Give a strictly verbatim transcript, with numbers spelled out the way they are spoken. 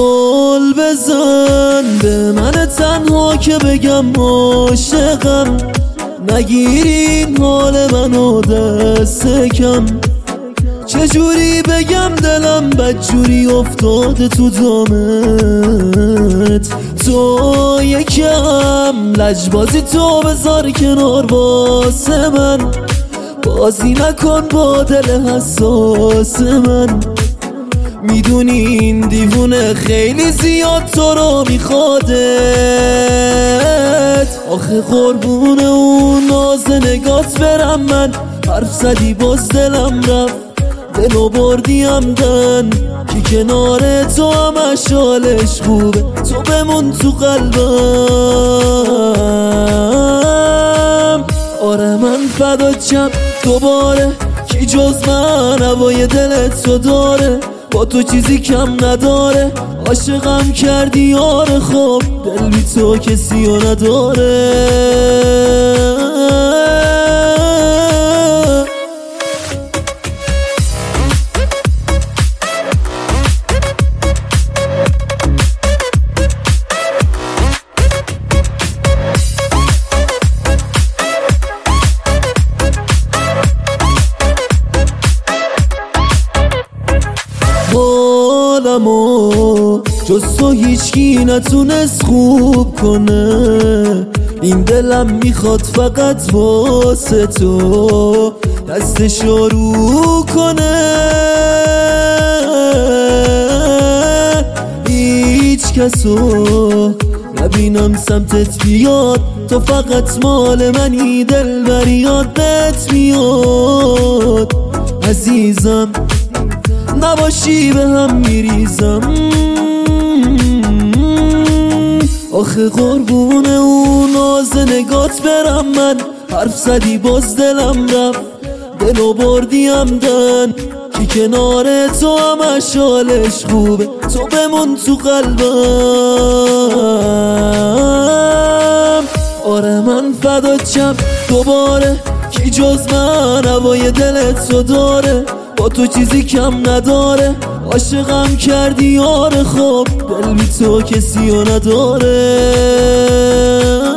قول بزن به من تنها که بگم عاشقم، نگیرین حال منو دست کم. چجوری بگم دلم بدجوری افتاده تو دامت، تو یکم لجبازی تو بذار کنار واسه من، بازی نکن با دل حساس من. میدونی این دیوونه خیلی زیاد تو رو میخوادت، آخه قربون اون ناز نگات برم من. حرف زدی باز دلم رفت، دلو بردی همدن، کی کنار تو همش حالش خوبه، تو بمون تو قلبم. آره من فداچم دوباره، کی جز من هوای دلت تو داره، با تو چیزی کم نداره. عاشقم کردی یار خوب، دل بی تو کسی رو نداره. حالمو جز تو هیچکی نتونست خوب کنه، این دلم میخواد فقط واسه تو دستشو رو کنه. هیچ کسو نبینم سمتت بیاد، تو فقط مال منی، دل بر یادت میاد. عزیزم نباشی به هم میریزم، آخه قربون اون ناز نگات برم من. حرف زدی باز دلم رفت، دلو بردی همدن، کی کنار تو همش حالش خوبه، تو بمون تو قلبم. آره من فداچم دوباره، کی جز من هوای دلت تو داره، با تو چیزی کم نداره. عاشقم کردی یار خوب، دل بی تو کسی رو نداره.